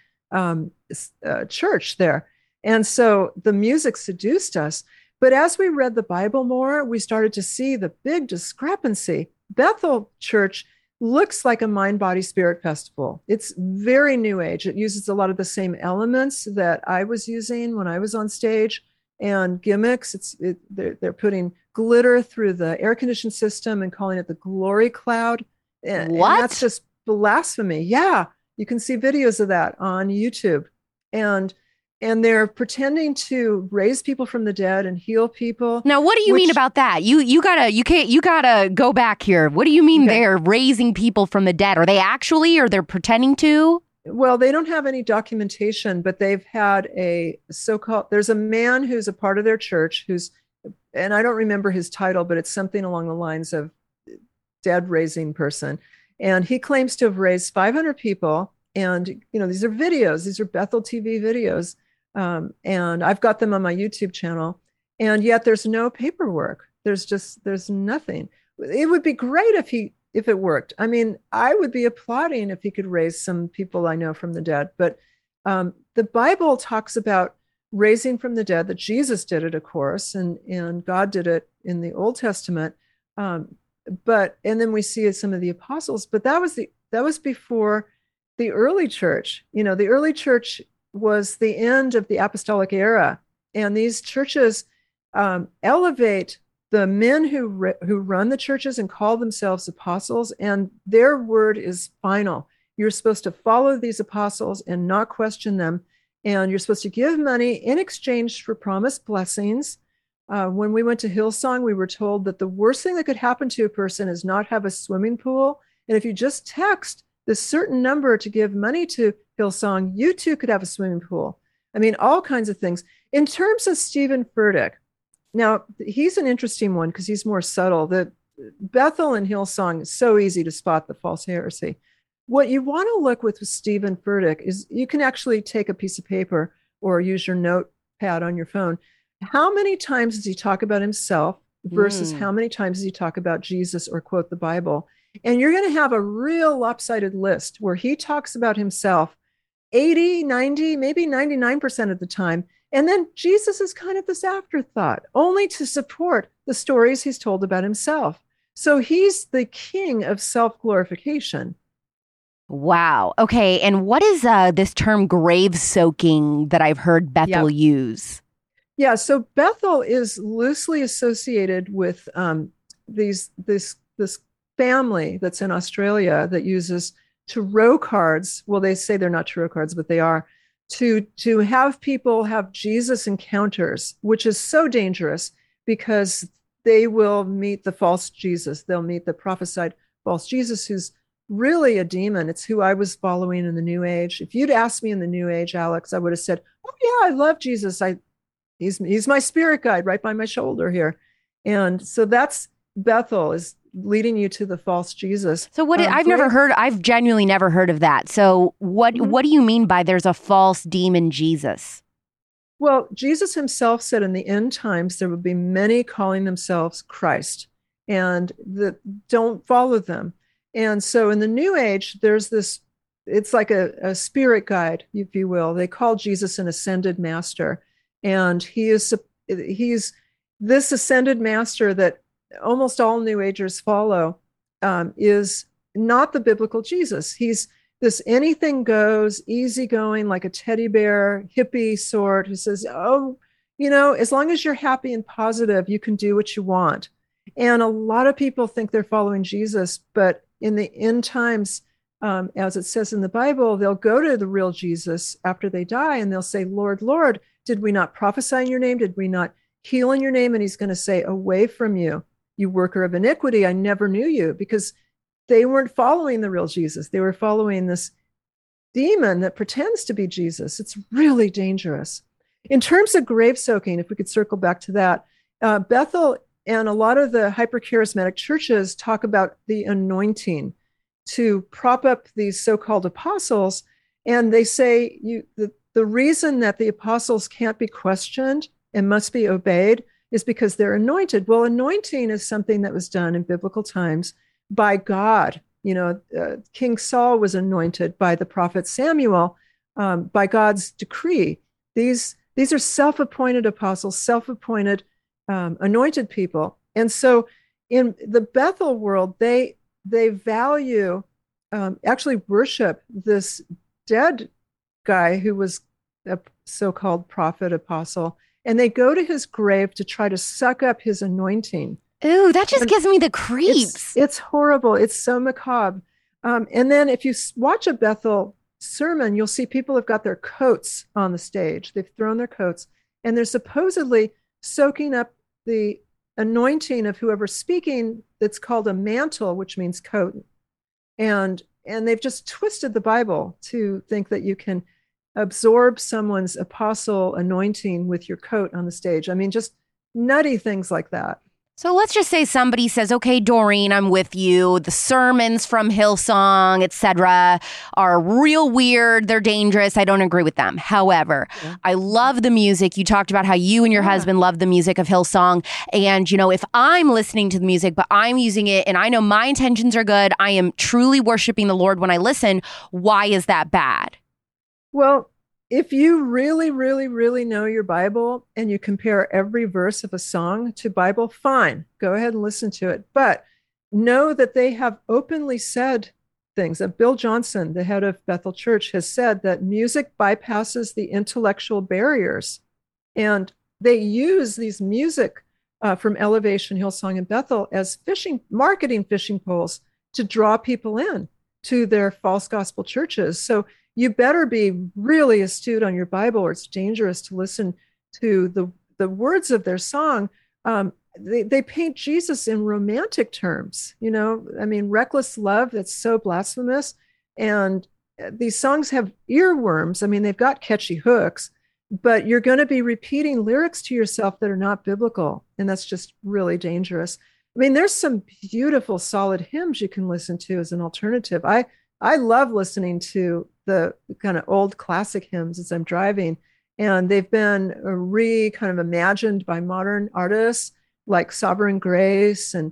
church there. And so the music seduced us. But as we read the Bible more, we started to see the big discrepancy. Bethel Church looks like a mind, body, spirit festival. It's very New Age. It uses a lot of the same elements that I was using when I was on stage and gimmicks. They're putting glitter through the air conditioned system and calling it the glory cloud. And that's just blasphemy. Yeah, you can see videos of that on YouTube. And they're pretending to raise people from the dead and heal people. Now, what do you mean about that? You gotta go back here. What do you mean they're raising people from the dead? Are they actually, or they're pretending to? Well, they don't have any documentation, but they've had there's a man who's a part of their church and I don't remember his title, but it's something along the lines of dead raising person. And he claims to have raised 500 people. And, these are videos, these are Bethel TV videos. And I've got them on my YouTube channel. And yet there's no paperwork. There's nothing. It would be great if it worked. I mean, I would be applauding if he could raise some people I know from the dead. But the Bible talks about raising from the dead, that Jesus did it, of course, and God did it in the Old Testament. And then we see some of the apostles, but that was before the early church. The early church was the end of the apostolic era, and these churches elevate the men who run the churches and call themselves apostles, and their word is final. You're supposed to follow these apostles and not question them, and you're supposed to give money in exchange for promised blessings. When we went to Hillsong, we were told that the worst thing that could happen to a person is not have a swimming pool. And if you just text this certain number to give money to Hillsong, you too could have a swimming pool. I mean, all kinds of things. In terms of Stephen Furtick, now he's an interesting one because he's more subtle. The Bethel and Hillsong is so easy to spot the false heresy. What you want to look with Stephen Furtick is you can actually take a piece of paper or use your notepad on your phone. How many times does he talk about himself versus how many times does he talk about Jesus or quote the Bible? And you're going to have a real lopsided list where he talks about himself 80, 90, maybe 99% of the time. And then Jesus is kind of this afterthought, only to support the stories he's told about himself. So he's the king of self-glorification. Wow. Okay. And what is this term grave soaking that I've heard Bethel use? Yeah. So Bethel is loosely associated with this family that's in Australia that uses tarot cards. Well, they say they're not tarot cards, but they are, to have people have Jesus encounters, which is so dangerous because they will meet the false Jesus. They'll meet the prophesied false Jesus, who's really a demon. It's who I was following in the New Age. If you'd asked me in the New Age, Alex, I would have said, oh yeah, I love Jesus. He's my spirit guide right by my shoulder here. And so that's Bethel, is leading you to the false Jesus. So I've genuinely never heard of that. So what do you mean by there's a false demon Jesus? Well, Jesus himself said in the end times, there will be many calling themselves Christ, and don't follow them. And so in the New Age, there's this, it's like a spirit guide, if you will. They call Jesus an ascended master. And he's this ascended master that almost all New Agers follow, is not the biblical Jesus. He's this anything goes, easygoing, like a teddy bear, hippie sort, who says, oh, as long as you're happy and positive, you can do what you want. And a lot of people think they're following Jesus, but in the end times, as it says in the Bible, they'll go to the real Jesus after they die and they'll say, Lord, Lord, did we not prophesy in your name? Did we not heal in your name? And he's going to say, away from you, you worker of iniquity, I never knew you, because they weren't following the real Jesus. They were following this demon that pretends to be Jesus. It's really dangerous. In terms of grave soaking, if we could circle back to that, Bethel and a lot of the hypercharismatic churches talk about the anointing to prop up these so-called apostles. And they say the reason that the apostles can't be questioned and must be obeyed is because they're anointed. Well, anointing is something that was done in biblical times by God. King Saul was anointed by the prophet Samuel, by God's decree. These are self-appointed apostles, self-appointed anointed people. And so in the Bethel world, they value, actually worship this dead guy who was a so-called prophet apostle, and they go to his grave to try to suck up his anointing. Ooh, that just gives me the creeps. It's horrible. It's so macabre. And then if you watch a Bethel sermon, you'll see people have got their coats on the stage. They've thrown their coats, and they're supposedly soaking up the anointing of whoever's speaking. That's called a mantle, which means coat. And they've just twisted the Bible to think that you can absorb someone's apostle anointing with your coat on the stage. I mean, just nutty things like that. So let's just say somebody says, okay, Doreen, I'm with you. The sermons from Hillsong, etc., are real weird. They're dangerous. I don't agree with them. However, I love the music. You talked about how you and your husband love the music of Hillsong. And, if I'm listening to the music, but I'm using it and I know my intentions are good, I am truly worshiping the Lord when I listen. Why is that bad? Well, if you really, really, really know your Bible and you compare every verse of a song to Bible, fine, go ahead and listen to it. But know that they have openly said things. Bill Johnson, the head of Bethel Church, has said that music bypasses the intellectual barriers. And they use these music from Elevation, Hillsong, and Bethel as marketing fishing poles to draw people in to their false gospel churches. So you better be really astute on your Bible, or it's dangerous to listen to the words of their song. They paint Jesus in romantic terms, reckless love, that's so blasphemous. And these songs have earworms. They've got catchy hooks, but you're going to be repeating lyrics to yourself that are not biblical. And that's just really dangerous. There's some beautiful, solid hymns you can listen to as an alternative. I love listening to the kind of old classic hymns as I'm driving, and they've been kind of imagined by modern artists like Sovereign Grace and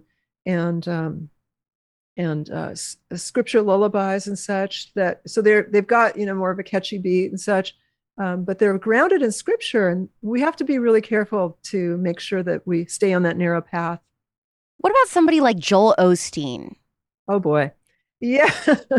scripture lullabies and such. So they've got more of a catchy beat and such, but they're grounded in scripture, and we have to be really careful to make sure that we stay on that narrow path. What about somebody like Joel Osteen? Oh boy. Yeah.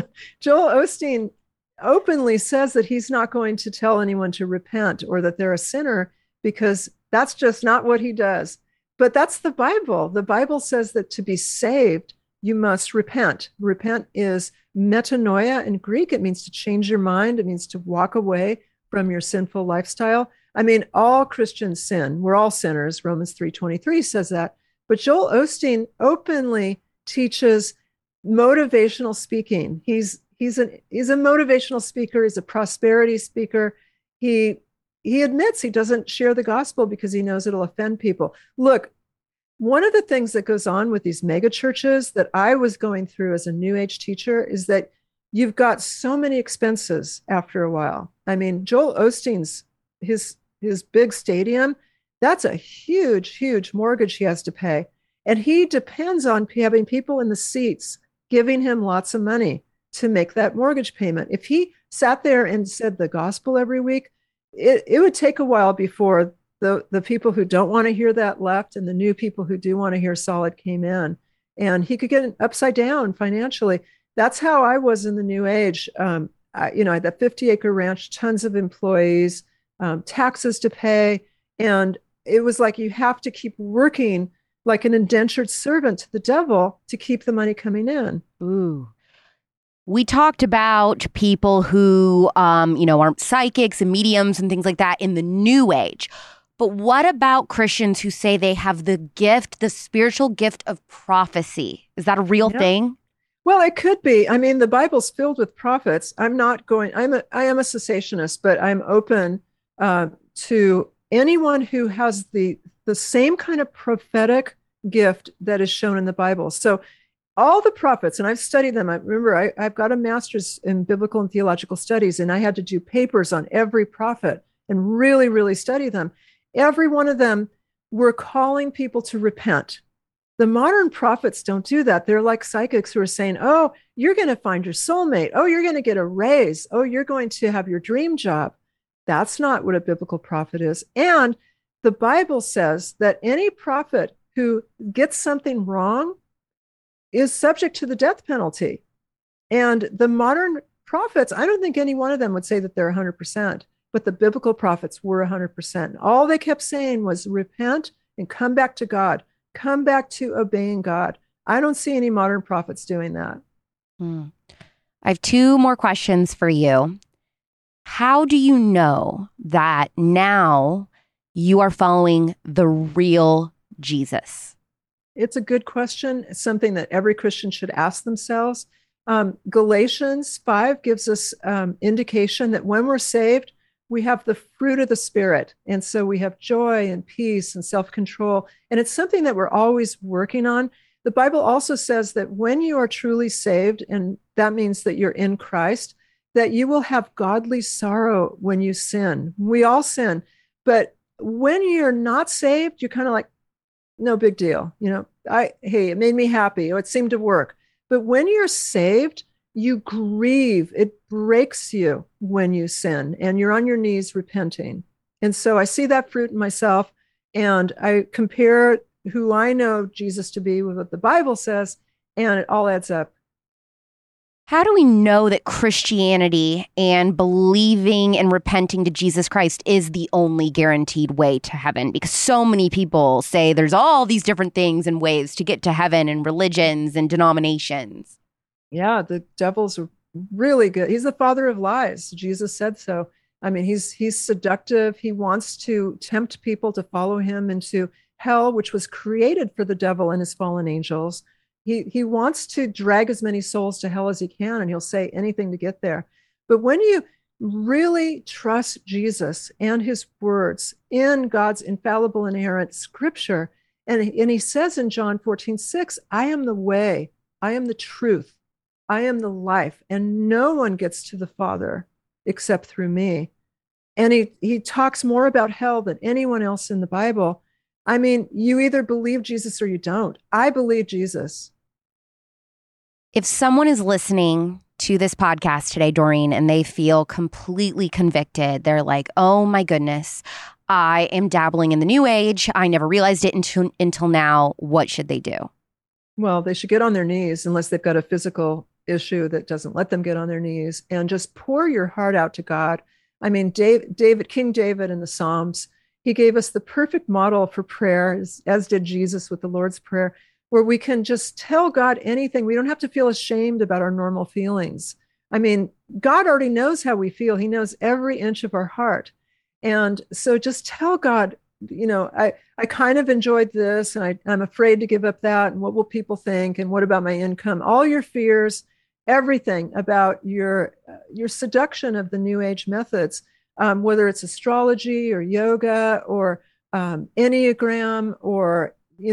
Joel Osteen openly says that he's not going to tell anyone to repent or that they're a sinner, because that's just not what he does. But that's the Bible. The Bible says that to be saved, you must repent. Repent is metanoia in Greek. It means to change your mind. It means to walk away from your sinful lifestyle. All Christians sin. We're all sinners. Romans 3:23 says that. But Joel Osteen openly teaches motivational speaking. He's a motivational speaker. He's a prosperity speaker. He admits he doesn't share the gospel because he knows it'll offend people. Look, one of the things that goes on with these mega churches that I was going through as a New Age teacher is that you've got so many expenses after a while. Joel Osteen's his big stadium, that's a huge, huge mortgage he has to pay. And he depends on having people in the seats giving him lots of money to make that mortgage payment. If he sat there and said the gospel every week, it would take a while before the people who don't want to hear that left and the new people who do want to hear solid came in. And he could get upside down financially. That's how I was in the New Age. I had that 50-acre ranch, tons of employees, taxes to pay. And it was like you have to keep working like an indentured servant to the devil to keep the money coming in. Ooh. We talked about people who, are psychics and mediums and things like that in the New Age. But what about Christians who say they have the gift, the spiritual gift of prophecy? Is that a real thing? Well, it could be. The Bible's filled with prophets. I am a cessationist, but I'm open to anyone who has the same kind of prophetic gift that is shown in the Bible. So all the prophets, and I've studied them. I've got a master's in biblical and theological studies, and I had to do papers on every prophet and really, really study them. Every one of them were calling people to repent. The modern prophets don't do that. They're like psychics who are saying, oh, you're going to find your soulmate. Oh, you're going to get a raise. Oh, you're going to have your dream job. That's not what a biblical prophet is. And the Bible says that any prophet who gets something wrong is subject to the death penalty. And the modern prophets, I don't think any one of them would say that they're 100%, but the biblical prophets were 100%. All they kept saying was repent and come back to God, come back to obeying God. I don't see any modern prophets doing that. I have two more questions for you. How do you know that now you are following the real Jesus? It's a good question. It's something that every Christian should ask themselves. Galatians 5 gives us indication that when we're saved, we have the fruit of the Spirit. And so we have joy and peace and self-control. And it's something that we're always working on. The Bible also says that when you are truly saved, and that means that you're in Christ, that you will have godly sorrow when you sin. We all sin. But when you're not saved, you're kind of like, no big deal. Hey, it made me happy. It seemed to work. But when you're saved, you grieve. It breaks you when you sin and you're on your knees repenting. And so I see that fruit in myself, and I compare who I know Jesus to be with what the Bible says, and it all adds up. How do we know that Christianity and believing and repenting to Jesus Christ is the only guaranteed way to heaven? Because so many people say there's all these different things and ways to get to heaven, and religions and denominations. Yeah, the devil's really good. He's the father of lies. Jesus said so. I mean, he's seductive. He wants to tempt people to follow him into hell, which was created for the devil and his fallen angels. He wants to drag as many souls to hell as he can, and he'll say anything to get there. But when you really trust Jesus and his words in God's infallible, inerrant scripture, and he says in John 14:6, I am the way, I am the truth, I am the life, and no one gets to the Father except through me. And he talks more about hell than anyone else in the Bible. I mean, you either believe Jesus or you don't. I believe Jesus. If someone is listening to this podcast today, Doreen, and they feel completely convicted, they're like, oh my goodness, I am dabbling in the new age. I never realized it until now. What should they do? Well, they should get on their knees, unless they've got a physical issue that doesn't let them get on their knees, and just pour your heart out to God. I mean, King David in the Psalms, he gave us the perfect model for prayer, as did Jesus with the Lord's Prayer, where we can just tell God anything. We don't have to feel ashamed about our normal feelings. I mean, God already knows how we feel. He knows every inch of our heart. And so just tell God, I kind of enjoyed this, and I'm afraid to give up that. And what will people think? And what about my income? All your fears, everything about your seduction of the New Age methods, whether it's astrology or yoga or Enneagram, or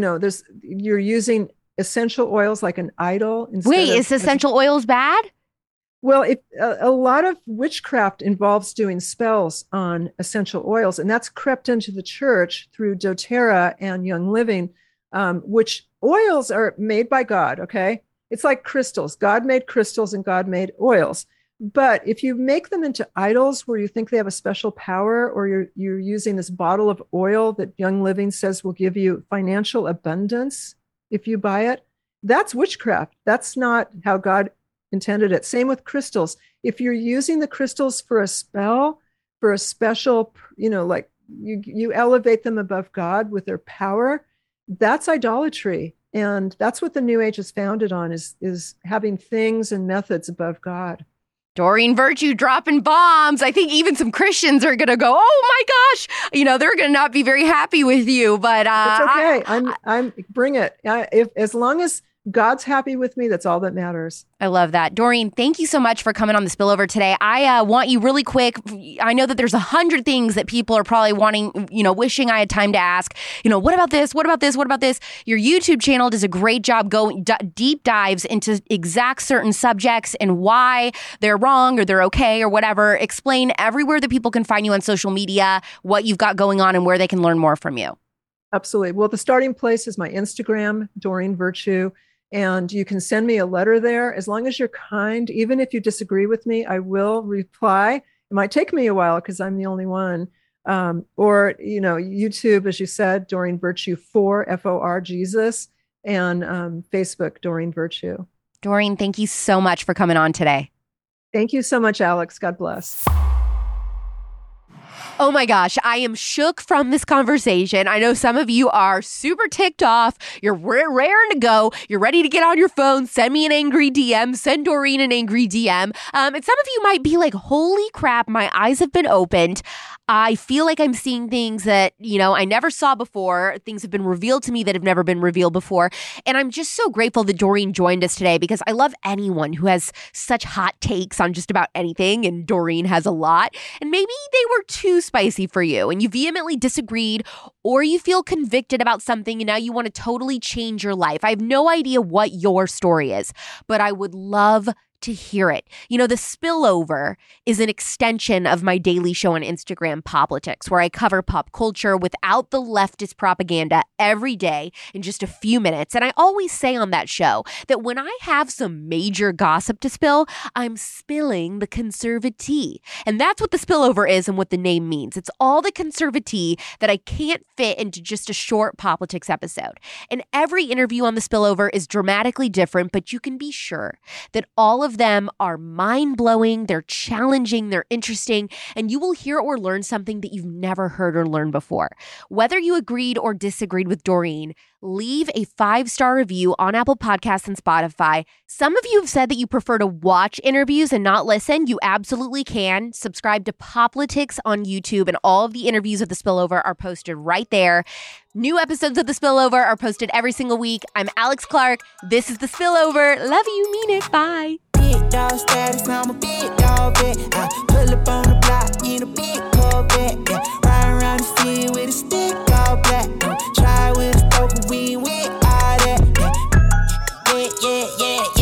you're using essential oils like an idol. Wait, is essential oils bad? Well, a lot of witchcraft involves doing spells on essential oils, and that's crept into the church through doTERRA and Young Living, which oils are made by God, okay? It's like crystals. God made crystals and God made oils. But if you make them into idols where you think they have a special power, or you're using this bottle of oil that Young Living says will give you financial abundance if you buy it, that's witchcraft. That's not how God intended it. Same with crystals. If you're using the crystals for a spell, for a special, like you elevate them above God with their power, that's idolatry. And that's what the New Age is founded on, is having things and methods above God. Doreen Virtue dropping bombs. I think even some Christians are going to go, oh my gosh, they're going to not be very happy with you, but it's okay. I'm bring it. As long as God's happy with me, that's all that matters. I love that. Doreen, thank you so much for coming on the Spillover today. I want you really quick. I know that there's 100 things that people are probably wanting, wishing I had time to ask. What about this? What about this? What about this? Your YouTube channel does a great job going deep dives into exact certain subjects and why they're wrong or they're okay or whatever. Explain everywhere that people can find you on social media, what you've got going on, and where they can learn more from you. Absolutely. Well, the starting place is my Instagram, Doreen Virtue. And you can send me a letter there. As long as you're kind, even if you disagree with me, I will reply. It might take me a while because I'm the only one. Or, YouTube, as you said, Doreen Virtue 4, FOR Jesus, and Facebook, Doreen Virtue. Doreen, thank you so much for coming on today. Thank you so much, Alex. God bless. Oh my gosh, I am shook from this conversation. I know some of you are super ticked off. You're raring to go. You're ready to get on your phone. Send me an angry DM. Send Doreen an angry DM. And some of you might be like, holy crap, my eyes have been opened. I feel like I'm seeing things that, I never saw before. Things have been revealed to me that have never been revealed before. And I'm just so grateful that Doreen joined us today because I love anyone who has such hot takes on just about anything. And Doreen has a lot. And maybe they were too spicy for you and you vehemently disagreed, or you feel convicted about something and now you want to totally change your life. I have no idea what your story is, but I would love to hear it. The Spillover is an extension of my daily show on Instagram, Poplitics, where I cover pop culture without the leftist propaganda every day in just a few minutes. And I always say on that show that when I have some major gossip to spill, I'm spilling the conservative. And that's what the Spillover is and what the name means. It's all the conservative that I can't fit into just a short Poplitics episode. And every interview on the Spillover is dramatically different, but you can be sure that all of them are mind-blowing, they're challenging, they're interesting, and you will hear or learn something that you've never heard or learned before. Whether you agreed or disagreed with Doreen, leave a 5-star review on Apple Podcasts and Spotify. Some of you have said that you prefer to watch interviews and not listen. You absolutely can. Subscribe to Poplitics on YouTube, and all of the interviews of The Spillover are posted right there. New episodes of The Spillover are posted every single week. I'm Alex Clark. This is The Spillover. Love you, mean it. Bye. Big dog status, I'm a big dog vet. I pull up on the block in a big Corvette. Yeah. Ride around the city with a stick all black. Try with a stroke, we ain't with all that. Yeah, yeah, yeah, yeah.